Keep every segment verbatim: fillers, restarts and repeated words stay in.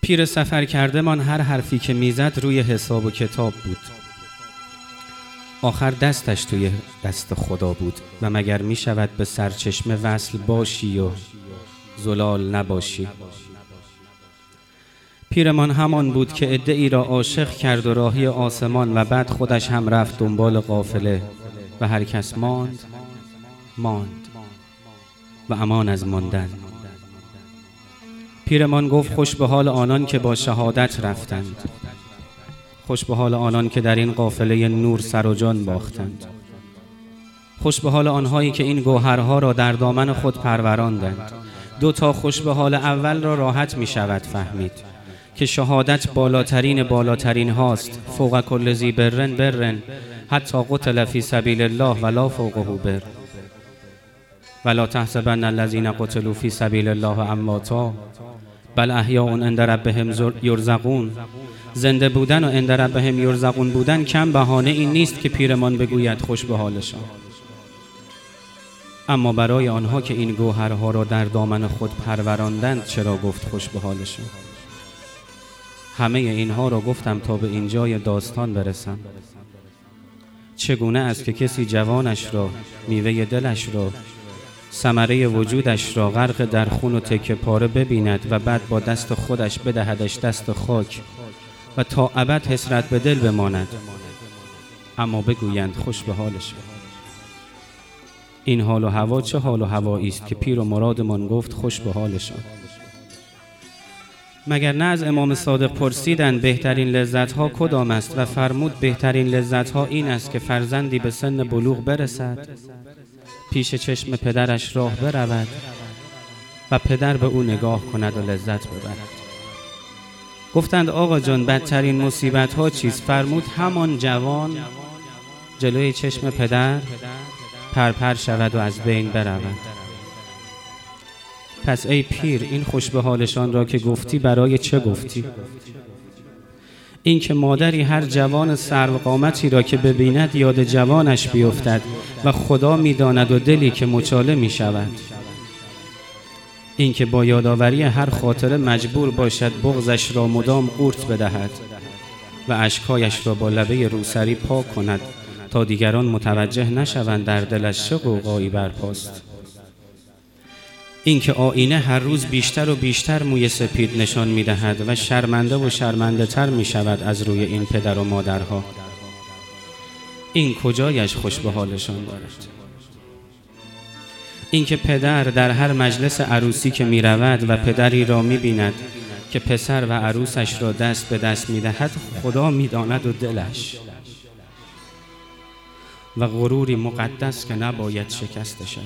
پیر سفر کرده من هر حرفی که میزد روی حساب و کتاب بود. آخر دستش توی دست خدا بود و مگر می شود به سرچشمه وصل باشی و زلال نباشی. پیرمان همان بود که عده‌ای را عاشق کرد و راهی آسمان و بعد خودش هم رفت دنبال قافله و هر کس ماند ماند و امان از ماندن. پیرمان گفت خوش به حال آنان که با شهادت رفتند، خوش به حال آنان که در این قافله نور سر و جان باختند، خوش به حال آنهایی که این گوهرها را در دامن خود پروراندند. دو تا خوش به حال اول را راحت می شود فهمید که شهادت بالاترین بالاترین هاست. فوق کل ذی برن برن حتی قتل فی سبیل الله ولا فوقه بر ولا تحسبن الذین قتلوا فی سبیل الله امواتا بل احیاء عند ربهم یرزقون. زنده بودن و عند ربهم یرزقون بودن کم بهانه این نیست که پیرمان بگوید خوش به حالشان. اما برای آنها که این گوهرها را در دامن خود پروراندند چرا گفت خوش به حالشان؟ همه اینها را گفتم تا به اینجای داستان برسم. چگونه است که کسی جوانش را، میوه دلش را، ثمره وجودش را غرق در خون و تکه پاره ببیند و بعد با دست خودش بدهدش دست خاک و تا ابد حسرت به دل بماند، اما بگویند خوش به حالش. این حال و هوا چه حال و هوایی است که پیر و مرادمان گفت خوش به حالشان؟ مگر نه از امام صادق پرسیدند بهترین لذت‌ها کدام است و فرمود بهترین لذت‌ها این است که فرزندی به سن بلوغ برسد، پیش چشم پدرش راه برود و پدر به او نگاه کند و لذت ببرد. گفتند آقا جان بدترین مصیبت‌ها چیست؟ فرمود همان جوان جلوی چشم پدر پرپر شود و از بین برود. پس ای پیر این خوش به حالشان را که گفتی برای چه گفتی؟ این که مادری هر جوان سروقامتی را که ببیند یاد جوانش بیفتد و خدا می‌داند و دلی که مچاله می‌شود. این که با یادآوری هر خاطره مجبور باشد بغضش را مدام قورت بدهد و اشکایش را با لبه روسری پاک کند تا دیگران متوجه نشوند در دلش چه غوغایی برپاست. این که آینه هر روز بیشتر و بیشتر موی سپید نشان می‌دهد و شرمنده و شرمنده تر می‌شود از روی این پدر و مادرها. این کجایش خوش به حالشان دارد؟ این که پدر در هر مجلس عروسی که می‌رود و پدری را می‌بیند که پسر و عروسش را دست به دست می‌دهد، خدا می‌داند و دلش، و غروری مقدس که نباید شکسته شود.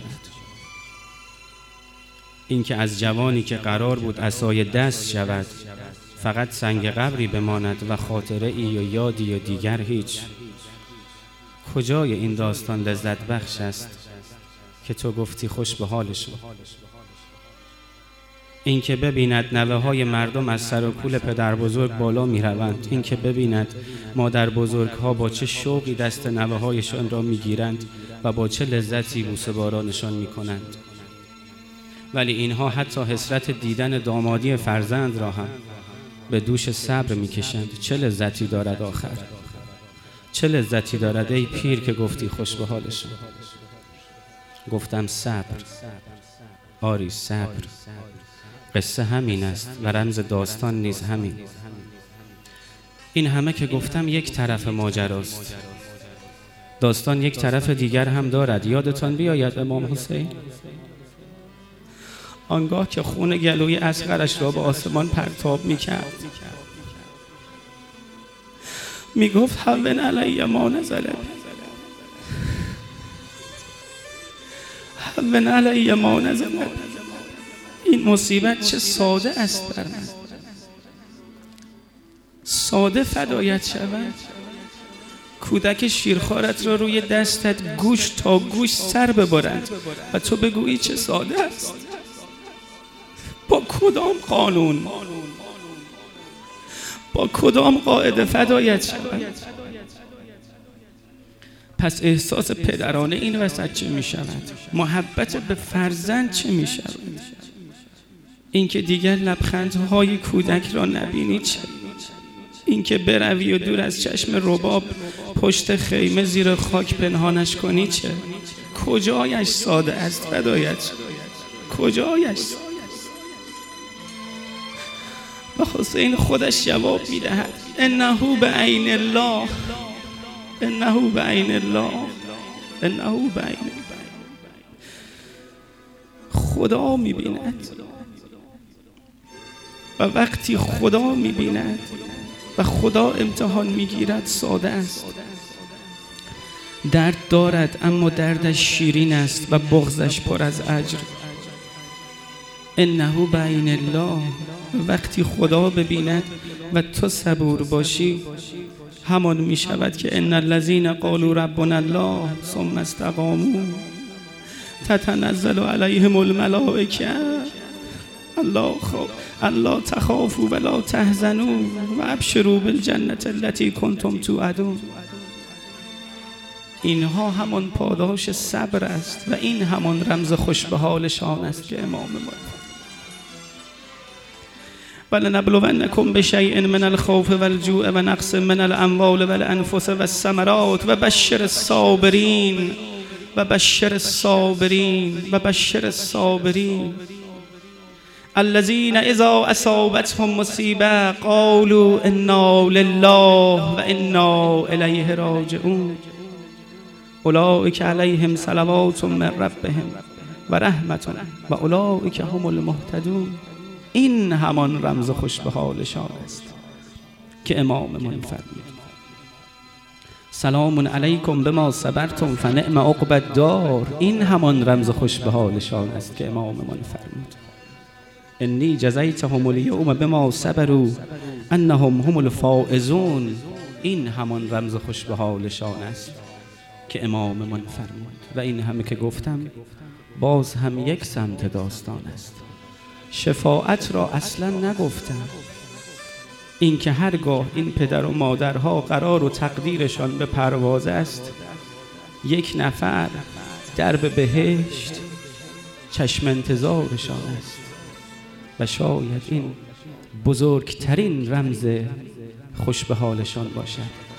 این که از جوانی که قرار بود عصای دست شود فقط سنگ قبری بماند و خاطره ای و یادی و دیگر هیچ. کجای این داستان لذت بخش است که تو گفتی خوش به حالشون؟ این که ببیند نوه های مردم از سر و کول پدر بزرگ بالا می روند، این که ببیند مادر بزرگ ها با چه شوقی دست نوه هایشان را می گیرند و با چه لذتی بوسه بارانشان می کنند، ولی اینها حتی حسرت دیدن دامادی فرزند را هم به دوش صبر می کشند. چه لذتی دارد آخر؟ چه لذتی دارد ای پیر که گفتی خوش به حالشان؟ گفتم صبر. آری صبر. قصه همین است و رمز داستان نیز همین. این همه که گفتم یک طرف ماجراست. داستان یک طرف دیگر هم دارد. یادتان بیاید امام حسین آنگاه که خون گلوی اصغرش را به آسمان پرتاب می‌کرد میگفت هون علی ما نزل، هون علی ما نزل. این مصیبت چه ساده است بر من، ساده فدایت شود. کودک شیرخوارت را روی دستت گوش تا گوش سر ببرند و تو بگویی چه ساده است. با کدام قانون، با کدام قاعده فدایت شود؟ پس احساس پدرانه این وسط چه می شود؟ محبت به فرزند چه می شود؟ اینکه دیگر لبخندهای کودک را نبینی چه؟ اینکه بروی و دور از چشم رباب پشت خیمه زیر خاک پنهانش کنی چه؟ کجایش ساده است فدایت؟ کجایش ساده است؟ و حسین خودش جواب میدهد انه بعین الله، انه بعین الله، انه بعین الله. خدا میبیند و وقتی خدا میبیند و خدا امتحان میگیرد ساده است. درد دارد اما دردش شیرین است و بغضش پر از اجر. انه بعین الله، وقتی خدا ببیند و تو صبور باشی همان می شود که ان الذین قالوا ربنا الله ثم استقاموا تتنزل علیهم الملائکه الله خو الله تخافوا ولا تحزنوا و ابشروا بالجنة التي کنتم توعدون. اینها همان پاداش صبر است و این همان رمز خوش به حالشان است که امام ما ولنبلونکم بشیء من الخوف والجوع و نقص من الاموال والانفس والثمرات و بشر الصابرین و بشر الصابرین و بشر الصابرین الذين اذا اصابتهم مصیبه قالوا انا لله و انا الیه راجعون اولئک علیهم صلوات من ربهم و رحمت و اولئک هم المهتدون. این همان رمز خوش به حالشان است که اماممون فرمود سلام علیکم بما صبرتم فنعم عقبی الدار. این همان رمز خوش به حالشان است که اماممون فرمود انی جزیتهم الیوم بما صبروا انهم هم الفائزون. این همان رمز خوش به حالشان است که اماممون فرمود. و این همه که گفتم باز هم یک سمت داستان است. شفاعت را اصلا نگفتم. این که هرگاه این پدر و مادرها قرار و تقدیرشان به پرواز است یک نفر در به بهشت چشم انتظارشان است و شاید این بزرگترین رمز خوش به حالشان باشد.